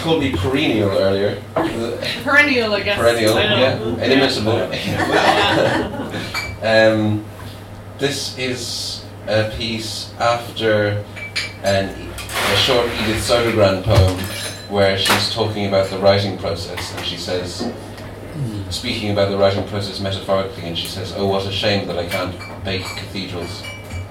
called me perennial earlier. Perennial, I guess. Perennial, yeah. Inimitable. This is a piece after a short Edith Sodergran poem where she's talking about the writing process, and she says, speaking about the writing process metaphorically, and she says, "Oh, what a shame that I can't bake cathedrals.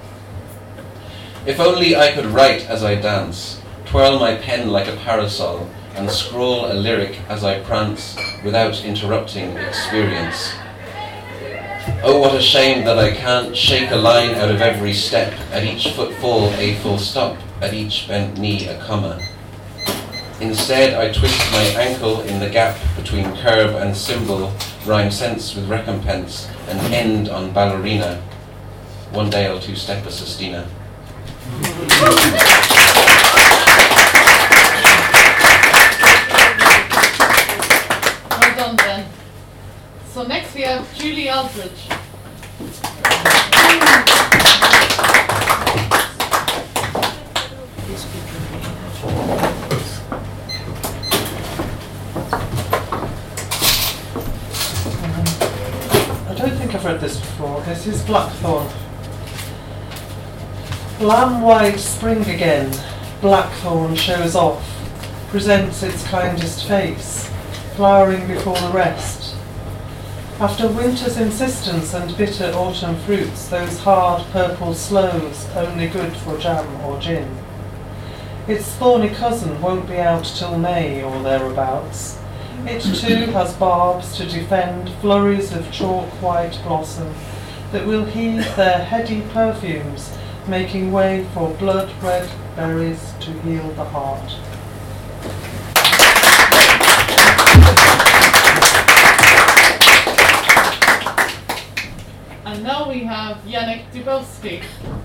If only I could write as I dance, twirl my pen like a parasol, and scrawl a lyric as I prance, without interrupting experience. Oh, what a shame that I can't shake a line out of every step, at each footfall a full stop, at each bent knee a comma. Instead, I twist my ankle in the gap between curve and symbol, rhyme sense with recompense, and end on ballerina. One day I'll two-step a sestina." Well done, Ben. So next we have Julie Aldridge. I don't think I've read this before. This is Blackthorn. Lamb-wide spring again, Blackthorn shows off, presents its kindest face, flowering before the rest. After winter's insistence and bitter autumn fruits, those hard purple sloes only good for jam or gin. Its thorny cousin won't be out till May or thereabouts. It too has barbs to defend flurries of chalk-white blossom that will heave their heady perfumes, making way for blood-red berries to heal the heart. And now we have Yannick Dubowski.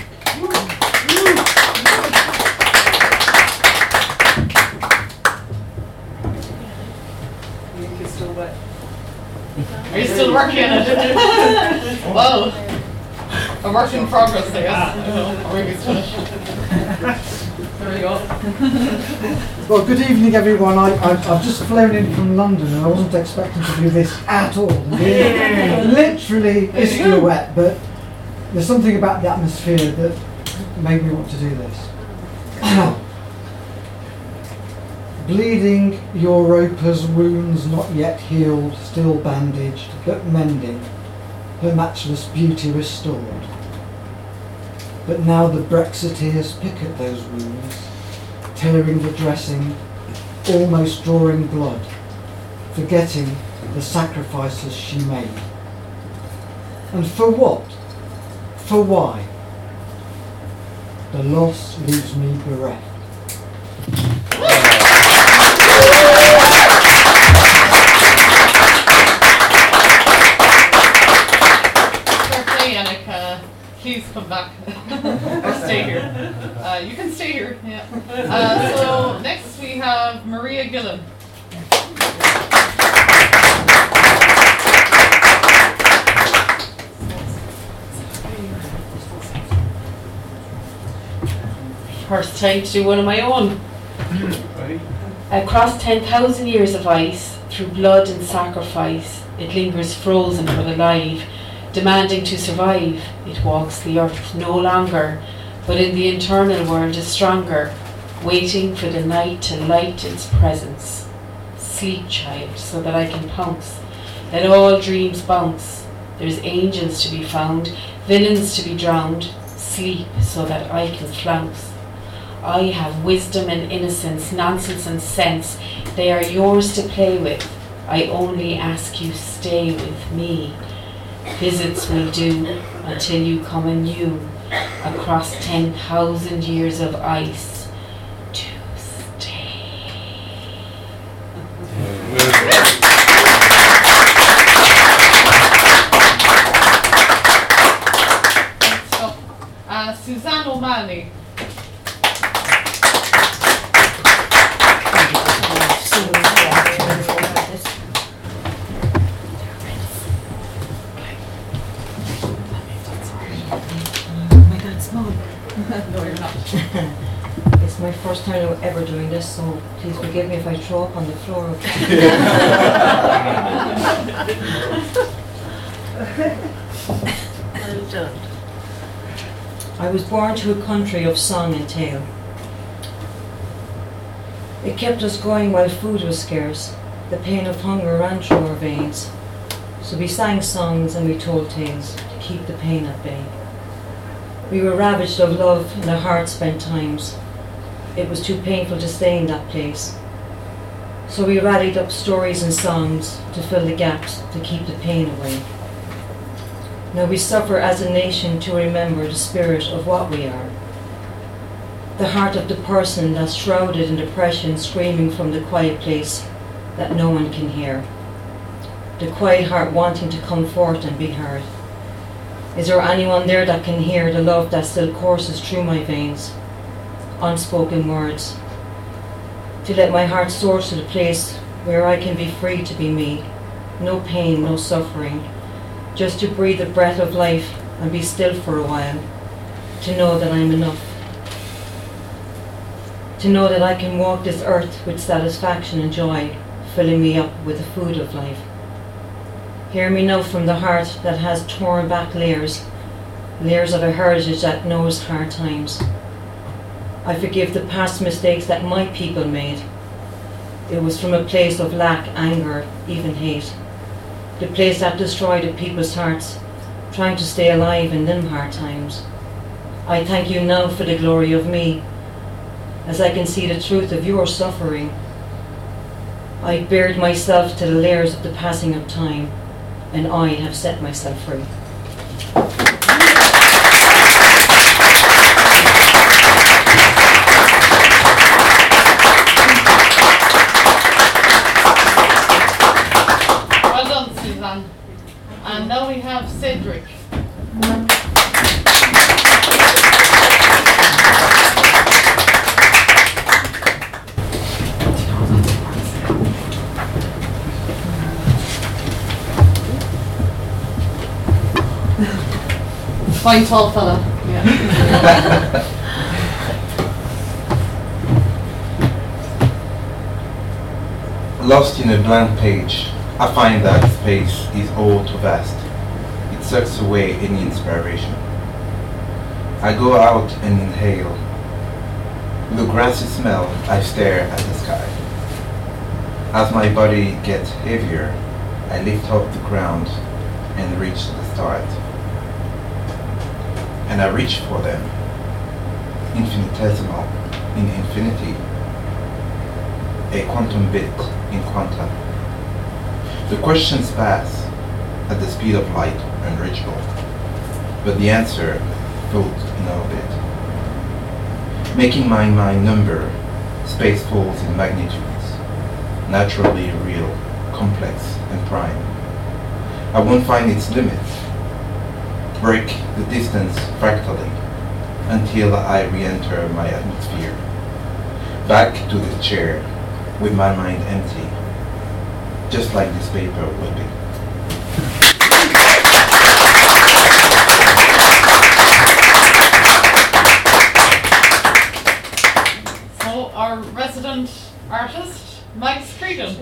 You're still wet. Are you still working on it? Whoa. A work in progress, I guess. I don't know. Or maybe it's finished. There we go. Well, good evening, everyone. I've just flown in from London and I wasn't expecting to do this at all. Literally, it's still wet, but there's something about the atmosphere that made me want to do this. Bleeding Europa's wounds not yet healed, still bandaged, but mending, her matchless beauty restored. But now the Brexiteers pick at those wounds, tearing the dressing, almost drawing blood, forgetting the sacrifices she made. And for what? For why? The loss leaves me bereft. Please come back or stay here. You can stay here. Yeah. So next we have Maria Gillen. First time to do one of my own. Across 10,000 years of ice, through blood and sacrifice, it lingers frozen but alive. Demanding to survive, it walks the earth no longer, but in the internal world is stronger, waiting for the night to light its presence. Sleep, child, so that I can pounce. Let all dreams bounce. There's angels to be found, villains to be drowned. Sleep, so that I can flounce. I have wisdom and innocence, nonsense and sense. They are yours to play with. I only ask you stay with me. Visits will do until you come anew across 10,000 years of ice to stay. Suzanne O'Malley. No, you're not. It's my first time ever doing this, so please forgive me if I throw up on the floor. Well done. I was born to a country of song and tale. It kept us going while food was scarce. The pain of hunger ran through our veins. So we sang songs and we told tales to keep the pain at bay. We were ravaged of love and our hearts spent times. It was too painful to stay in that place. So we rallied up stories and songs to fill the gaps, to keep the pain away. Now we suffer as a nation to remember the spirit of what we are. The heart of the person that's shrouded in depression, screaming from the quiet place that no one can hear. The quiet heart wanting to come forth and be heard. Is there anyone there that can hear the love that still courses through my veins? Unspoken words. To let my heart soar to the place where I can be free to be me. No pain, no suffering. Just to breathe the breath of life and be still for a while. To know that I'm enough. To know that I can walk this earth with satisfaction and joy, filling me up with the food of life. Hear me now from the heart that has torn back layers of a heritage that knows hard times. I forgive the past mistakes that my people made. It was from a place of lack, anger, even hate. The place that destroyed the people's hearts, trying to stay alive in them hard times. I thank you now for the glory of me, as I can see the truth of your suffering. I bared myself to the layers of the passing of time, and I have set myself free. Well done, Suzanne. And now we have Cedric. Fine tall fella. Yeah. Lost in a blank page, I find that space is all too vast. It sucks away any inspiration. I go out and inhale. With a grassy smell, I stare at the sky. As my body gets heavier, I lift off the ground and reach the stars. And I reach for them, infinitesimal in infinity, a quantum bit in quanta. The questions pass at the speed of light, unreachable, but the answer floats in orbit. Making my mind number, space falls in magnitudes, naturally real, complex and prime. I won't find its limits, break the distance fractally until I re-enter my atmosphere. Back to the chair with my mind empty, just like this paper will be. So our resident artist, Max Creedon.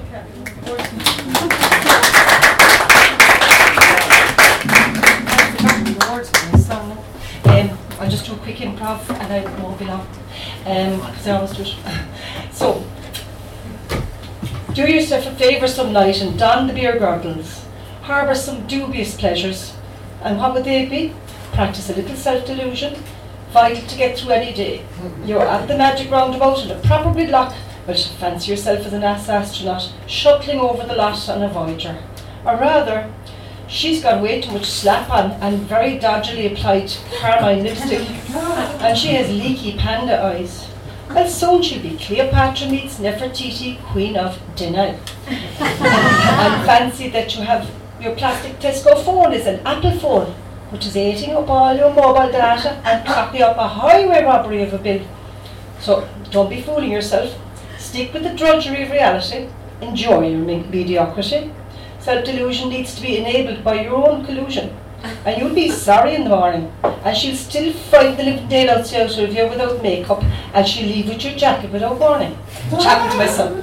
I'll just do a quick improv and I won't be long. Because I always do it. So, do yourself a favour some night and don the beer girdles. Harbour some dubious pleasures. And what would they be? Practice a little self-delusion. Vital to get through any day. You're at the magic roundabout and have probably luck, but fancy yourself as an astronaut shuttling over the lot on a Voyager. Or rather, she's got way too much slap on and very dodgily applied carmine lipstick, and she has leaky panda eyes. Well, soon she'll be Cleopatra meets Nefertiti, Queen of Dinner. And fancy that you have your plastic Tesco phone is an Apple phone, which is eating up all your mobile data and clocking up a highway robbery of a bill. So don't be fooling yourself. Stick with the drudgery of reality. Enjoy your mediocrity. Self-delusion needs to be enabled by your own collusion. and you'll be sorry in the morning. And she'll still frighten the living daylights out of you without makeup, and she'll leave with your jacket without warning. Chatting to my son.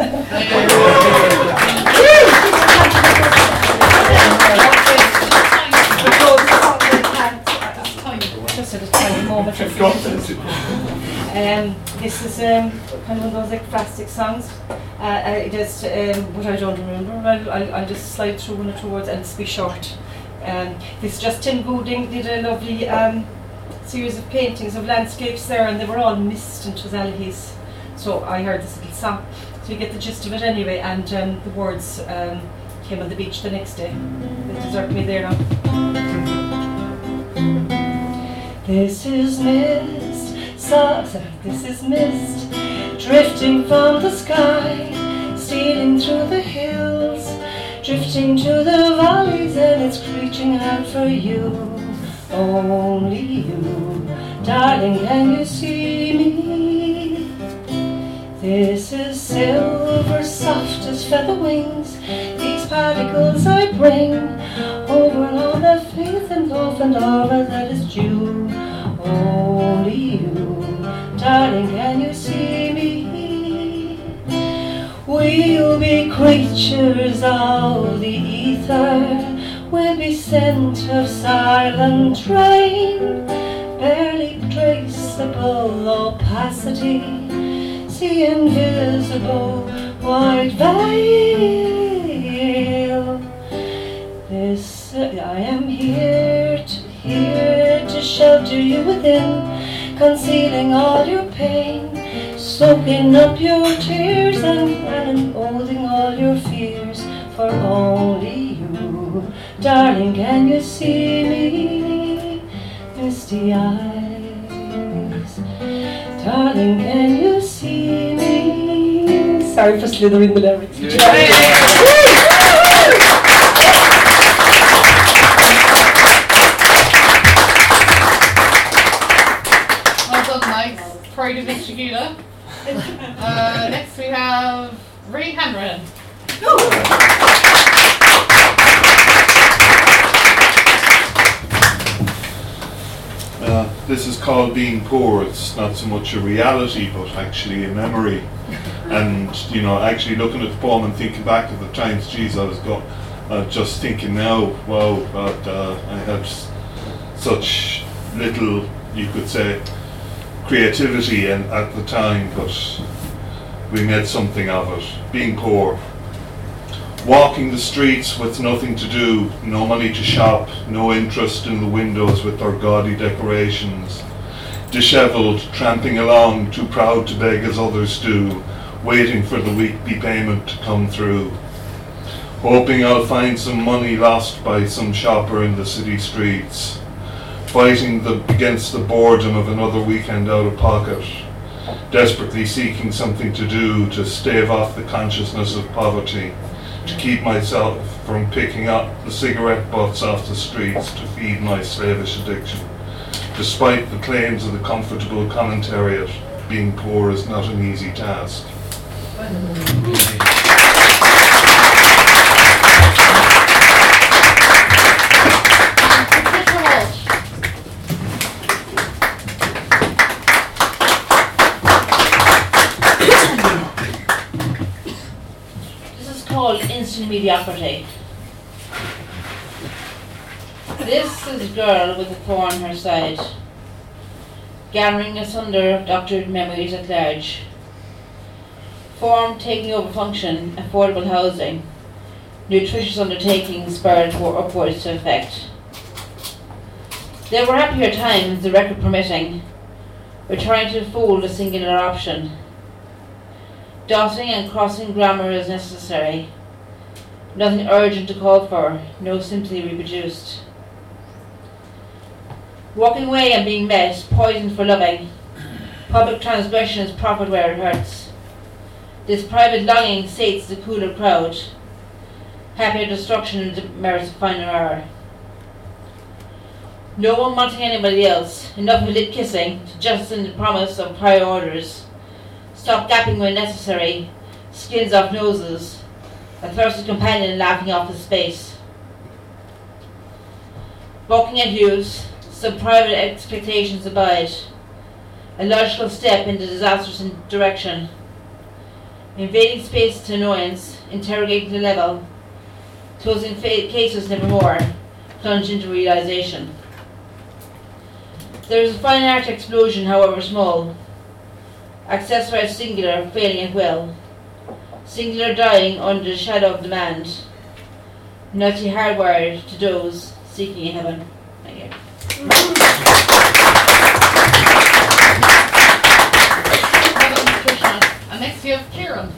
Just at a tiny moment. This is kind of one of those like plastic songs. Just what I don't remember. I'll just slide through one or two words and it's be short. This is just Tim Gooding did a lovely series of paintings of landscapes there, and they were all mist and Trizalies. So I heard this little song. So you get the gist of it anyway, and the words came on the beach the next day. They desert me there now. This is mist, this is mist, drifting from the sky, stealing through the hills, drifting to the valleys, and it's reaching out for you, only you, darling, can you see me? This is silver, soft as feather wings, these particles I bring, over all the faith and love and all that is due, only you, darling, can you see me? We'll be creatures of the ether, we'll be scent of silent rain, barely traceable opacity, see invisible white veil. This I am here to shelter you within, concealing all your pain, soaking up your tears and holding all your fears, for only you, darling, can you see me? Misty eyes, darling, can you see me? Sorry for slithering the lyrics. Pride of Chiquita. Next we have Ray Hanrahan. This is called Being Poor. It's not so much a reality, but actually a memory. And you know, actually looking at the poem and thinking back at the times, geez, I was just thinking now, wow, God, I had such little, you could say, creativity at the time, but we made something of it. Being poor. Walking the streets with nothing to do, no money to shop, no interest in the windows with their gaudy decorations. Dishevelled, tramping along, too proud to beg as others do, waiting for the weekly payment to come through. Hoping I'll find some money lost by some shopper in the city streets. Fighting against the boredom of another weekend out of pocket, desperately seeking something to do to stave off the consciousness of poverty, to keep myself from picking up the cigarette butts off the streets to feed my slavish addiction. Despite the claims of the comfortable commentariat, being poor is not an easy task. Instant mediocrity. This is a girl with a thorn on her side, gathering asunder doctored memories at large. Form taking over function, affordable housing, nutritious undertakings spurred upwards to effect. There were happier times, the record permitting, returning to the fold a singular option. Dotting and crossing grammar is necessary. Nothing urgent to call for, no sympathy reproduced. Walking away and being met, poisoned for loving. Public transgression is profit where it hurts. This private longing sates the cooler crowd. Happier destruction merits a finer hour. No one wanting anybody else, enough of lit kissing to jettison the promise of higher orders. Stop gapping when necessary, skins off noses. A thirsty companion laughing off his space. Balking at youth, some private expectations abide. A logical step in the disastrous direction. Invading space to annoyance, interrogating the level. Closing cases nevermore, plunge into realization. There is a fine art explosion, however small. Accessorized singular, failing at will. Singular dying under the shadow of demand. Nutty hardwired to doze, seeking a heaven. Thank you. And next you have Kieran.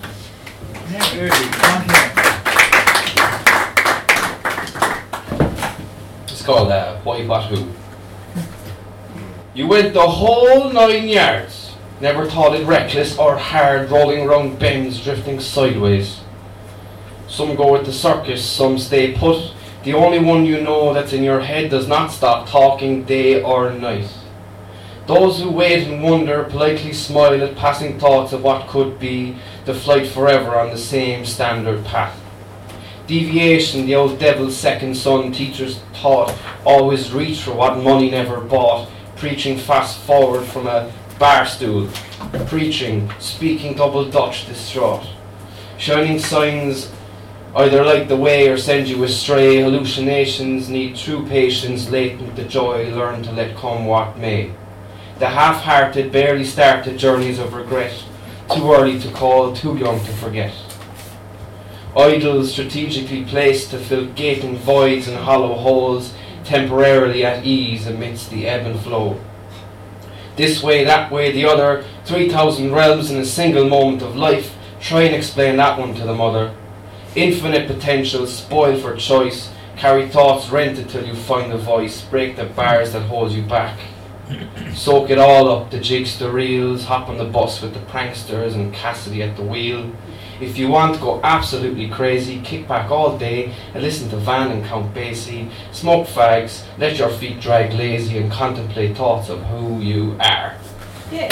It's called Why What Who. You went the whole 9 yards. Never thought it reckless or hard, rolling round bends, drifting sideways. Some go with the circus, some stay put. The only one you know that's in your head does not stop talking day or night. Those who wait and wonder politely smile at passing thoughts of what could be the flight forever on the same standard path. Deviation, the old devil's second son, teachers taught, always reach for what money never bought, preaching fast forward from a bar stool, preaching, speaking double Dutch distraught. Shining signs either light the way or send you astray. Hallucinations need true patience, latent the joy, learn to let come what may. The half-hearted, barely started journeys of regret, too early to call, too young to forget. Idols strategically placed to fill gaping voids and hollow holes, temporarily at ease amidst the ebb and flow. This way, that way, the other, 3,000 realms in a single moment of life. Try and explain that one to the mother. Infinite potential, spoiled for choice. Carry thoughts rented till you find a voice. Break the bars that hold you back. Soak it all up, the jigs, the reels. Hop on the bus with the pranksters and Cassidy at the wheel. If you want to go absolutely crazy, kick back all day and listen to Van and Count Basie. Smoke fags, let your feet drag lazy and contemplate thoughts of who you are. Yeah.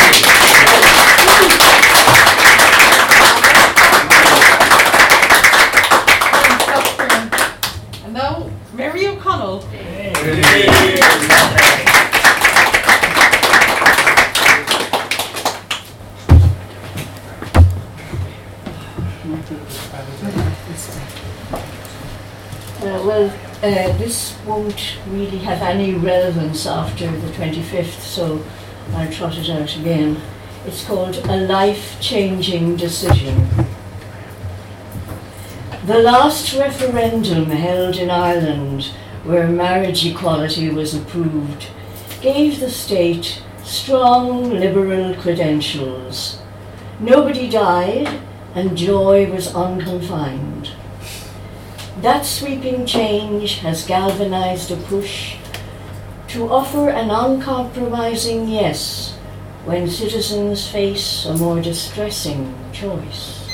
And now, Mary O'Connell. This won't really have any relevance after the 25th, so I'll trot it out again. It's called A Life-Changing Decision. The last referendum held in Ireland, where marriage equality was approved, gave the state strong liberal credentials. Nobody died, and joy was unconfined. That sweeping change has galvanized a push to offer an uncompromising yes when citizens face a more distressing choice.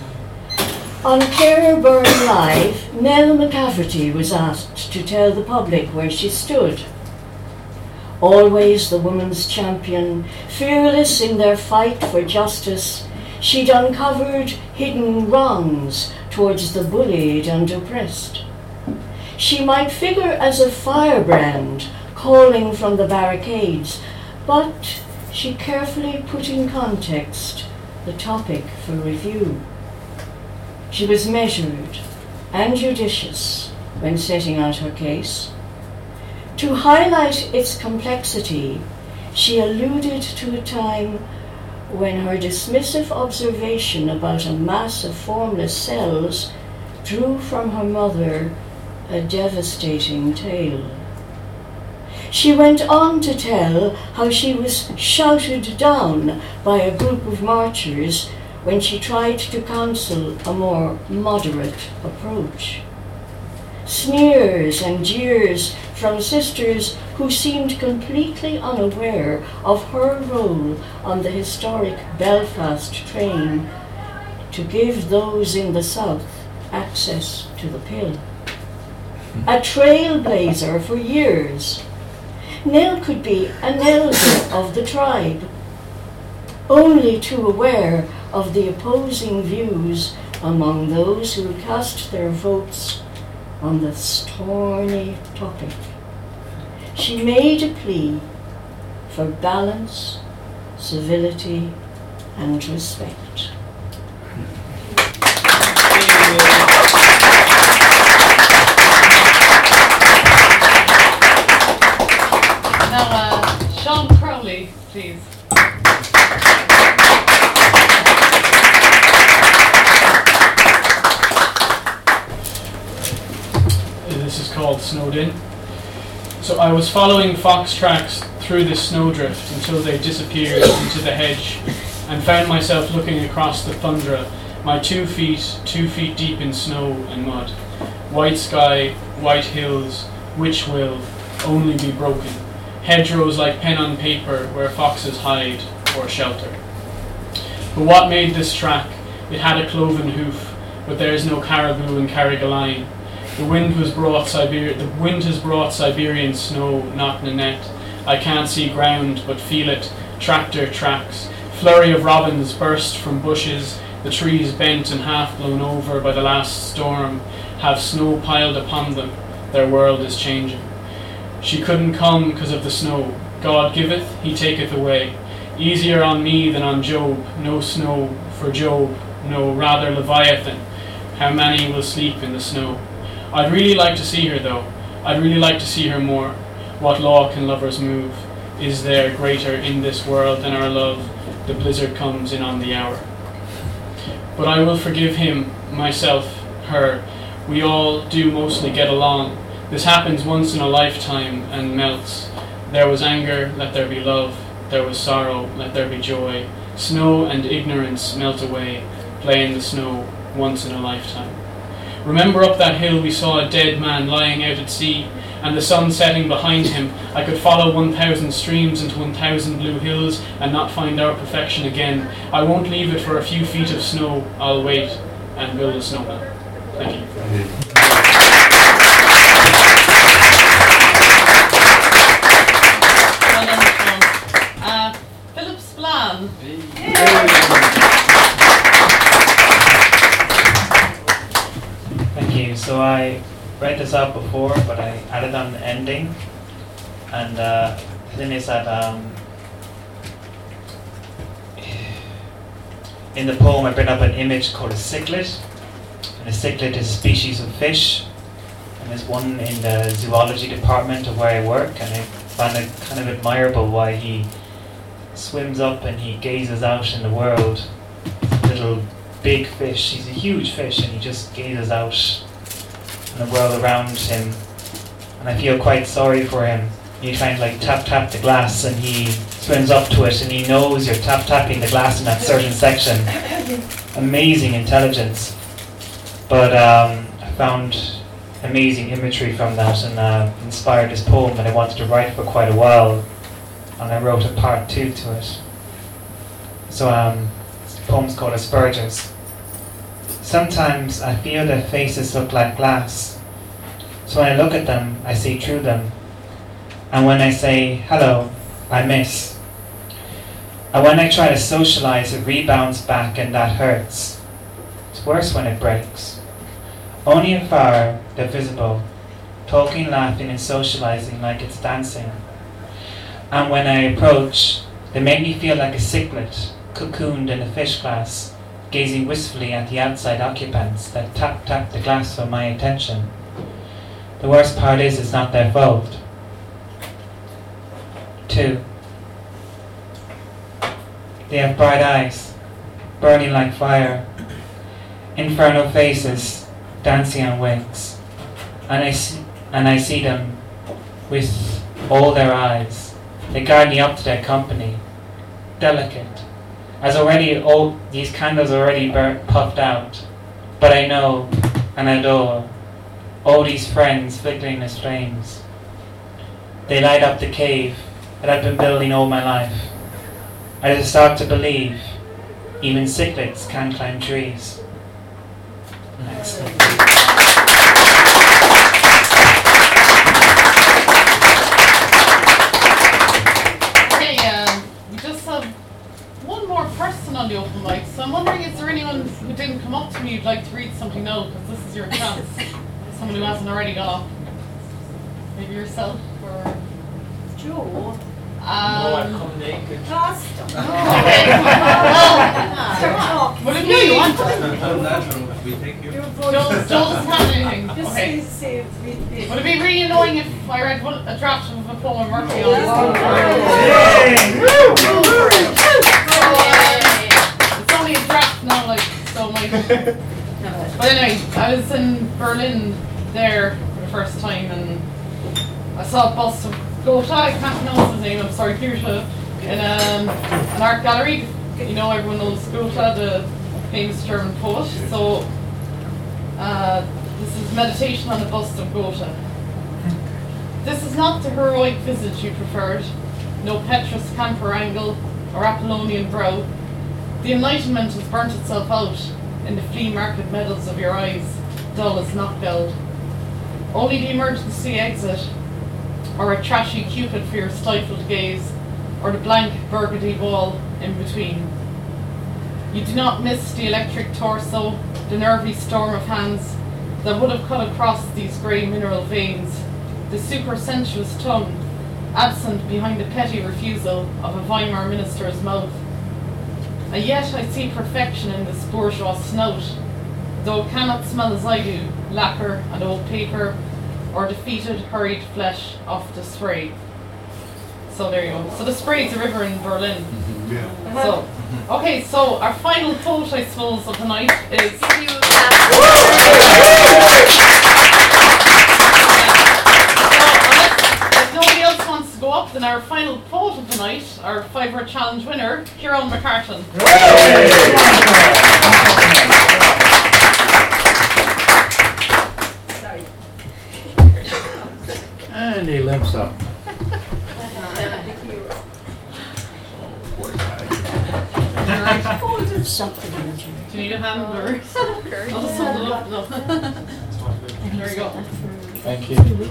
On Clare Byrne Live, Nell McCafferty was asked to tell the public where she stood. Always the woman's champion, fearless in their fight for justice, she'd uncovered hidden wrongs towards the bullied and oppressed. She might figure as a firebrand calling from the barricades, but she carefully put in context the topic for review. She was measured and judicious when setting out her case. To highlight its complexity, she alluded to a time when her dismissive observation about a mass of formless cells drew from her mother a devastating tale. She went on to tell how she was shouted down by a group of marchers when she tried to counsel a more moderate approach. Sneers and jeers from sisters who seemed completely unaware of her role on the historic Belfast train to give those in the south access to the pill. A trailblazer for years, Nell could be an elder of the tribe, only too aware of the opposing views among those who cast their votes on the thorny topic she made a plea for balance, civility, and respect. Now, Sean Crowley, please. This is called Snowed In. So I was following fox tracks through this snowdrift until they disappeared into the hedge, and found myself looking across the tundra, my 2 feet deep in snow and mud. White sky, white hills, which will only be broken. Hedgerows like pen on paper where foxes hide or shelter. But what made this track? It had a cloven hoof, but there is no caribou in Carrigaline. The wind has brought Siberian snow, not Nanette. I can't see ground, but feel it. Tractor tracks. Flurry of robins burst from bushes. The trees bent and half blown over by the last storm have snow piled upon them. Their world is changing. She couldn't come because of the snow. God giveth, he taketh away. Easier on me than on Job. No snow for Job. No, rather Leviathan. How many will sleep in the snow? I'd really like to see her though. I'd really like to see her more. What law can lovers move? Is there greater in this world than our love? The blizzard comes in on the hour. But I will forgive him, myself, her. We all do mostly get along. This happens once in a lifetime and melts. There was anger, let there be love. There was sorrow, let there be joy. Snow and ignorance melt away. Play in the snow once in a lifetime. Remember up that hill we saw a dead man lying out at sea, and the sun setting behind him. I could follow 1,000 streams into 1,000 blue hills and not find our perfection again. I won't leave it for a few feet of snow. I'll wait and build a snowman. Thank you. Philip Splan. Thank you. So I read this out before, but I added on the ending, and then is that in the poem I bring up an image called a cichlid, and a cichlid is a species of fish, and there's one in the zoology department of where I work, and I find it kind of admirable why he swims up and he gazes out in the world. Little big fish, he's a huge fish, and he just gazes out in the world around him, and I feel quite sorry for him. You try and like tap the glass, and he swims up to it, and he knows you're tapping the glass in that certain section. Amazing intelligence. But I found amazing imagery from that, and inspired this poem, and I wanted to write for quite a while, and I wrote a part 2 to it. So the poem's called Aspergers. Sometimes I feel their faces look like glass, so when I look at them, I see through them. And when I say hello, I miss. And when I try to socialize, it rebounds back, and that hurts. It's worse when it breaks. Only afar, they're visible, talking, laughing, and socializing like it's dancing. And when I approach, they make me feel like a cichlid, cocooned in a fish glass, gazing wistfully at the outside occupants that tap the glass for my attention. The worst part is it's not their fault. 2. They have bright eyes, burning like fire, infernal faces, dancing on wings, and I see them with all their eyes. They guide me up to their company, delicate, as already all these candles already puffed out, but I know and adore all these friends flickering as flames. They light up the cave that I've been building all my life. I just start to believe even cichlids can climb trees. Next. We just have one more person on the open mic, so I'm wondering, is there anyone who didn't come up to me who'd like to read something now, because this is your chance. Someone who hasn't already got up. Maybe yourself, or Joe. come naked. Stop. What if you want? Natural, we take you. Joe doesn't have anything. Okay. Would it be really annoying if I read a draft of a poem of Murphy on It's only a draft now, like, so my... But anyway, I was in Berlin there for the first time and I saw a bust of Goethe, I can't pronounce his name, I'm sorry, Goethe, in an art gallery. You know, everyone knows Goethe, the famous German poet. So this is meditation on the bust of Goethe. This is not the heroic visage you preferred, no Petrus Camper angle or Apollonian brow. The enlightenment has burnt itself out in the flea market medals of your eyes, dull as knockbelled. Only the emergency exit, or a trashy cupid for your stifled gaze, or the blank burgundy wall in between. You do not miss the electric torso, the nervy storm of hands that would have cut across these grey mineral veins, the super-sensuous tongue, absent behind the petty refusal of a Weimar minister's mouth. And yet I see perfection in this bourgeois snout, though it cannot smell as I do, lacquer and old paper, or defeated, hurried flesh off the spray. So there you go. So the Spray's a river in Berlin. Yeah. So, okay, so our final quote, I suppose, of the night is... If nobody else wants to go up, then our final quote of the night, our 5-word challenge winner, Kieran McCartan. And he limps up. Do you need a hand or? I'll just hold it up. No. There you go. Thank you.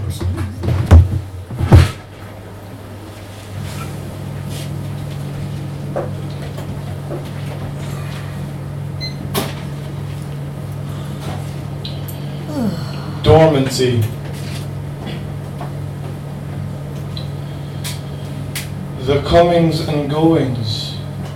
Dormancy. The comings and goings.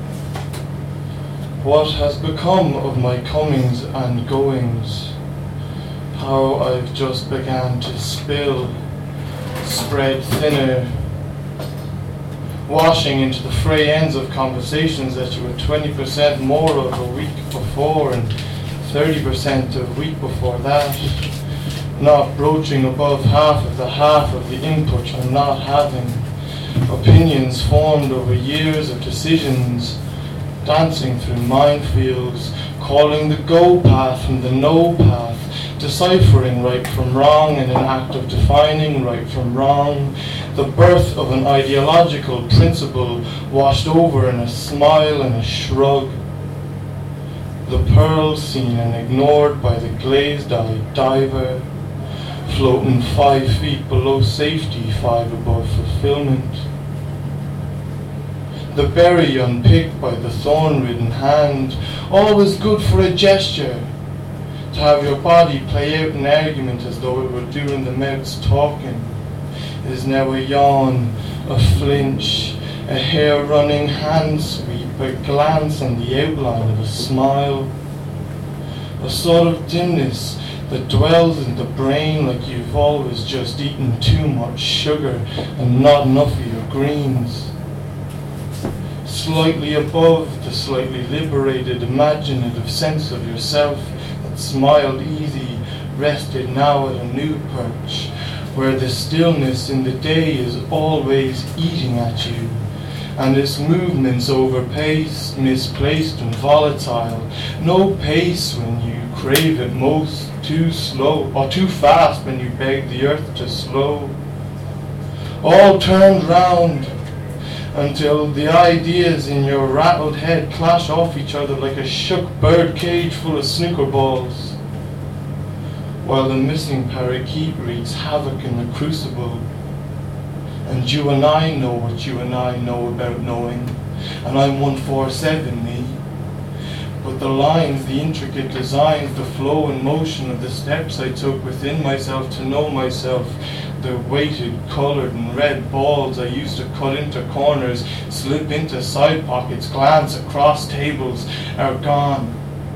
What has become of my comings and goings? How I've just began to spill, spread thinner, washing into the fray ends of conversations that you were 20% more of a week before and 30% a week before that, not broaching above half of the input you're not having, opinions formed over years of decisions, dancing through minefields, calling the go path from the no path, deciphering right from wrong in an act of defining right from wrong, the birth of an ideological principle washed over in a smile and a shrug, the pearl seen and ignored by the glazed-eyed diver, floating 5 feet below safety, 5 above fulfillment. The berry unpicked by the thorn-ridden hand, always good for a gesture, to have your body play out an argument as though it were doing the mouth's talking, is now a yawn, a flinch, a hair-running hand sweep, a glance on the outline of a smile, a sort of dimness that dwells in the brain like you've always just eaten too much sugar and not enough of your greens. Slightly above the slightly liberated, imaginative sense of yourself that smiled easy, rested now at a new perch, where the stillness in the day is always eating at you, and its movements overpaced, misplaced and volatile, no pace when you crave it most, too slow, or too fast when you beg the earth to slow. All turned round, until the ideas in your rattled head clash off each other like a shook bird cage full of snooker balls, while the missing parakeet wreaks havoc in the crucible. And you and I know what you and I know about knowing, and I'm 147 me. But the lines, the intricate designs, the flow and motion of the steps I took within myself to know myself, The weighted, coloured and red balls I used to cut into corners, slip into side pockets, glance across tables, are gone.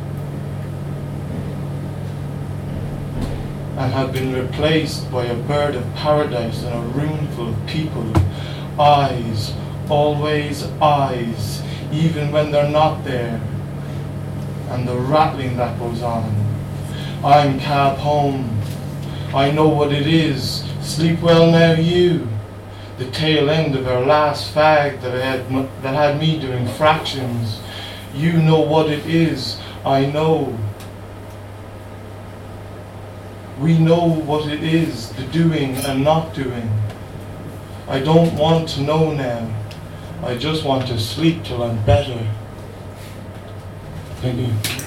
And have been replaced by a bird of paradise in a room full of people. Eyes, always eyes, even when they're not there. And the rattling that goes on. I'm cab home. I know what it is. Sleep well now, you. The tail end of our last fag that had me doing fractions. You know what it is. I know. We know what it is, the doing and not doing. I don't want to know now. I just want to sleep till I'm better. Thank you.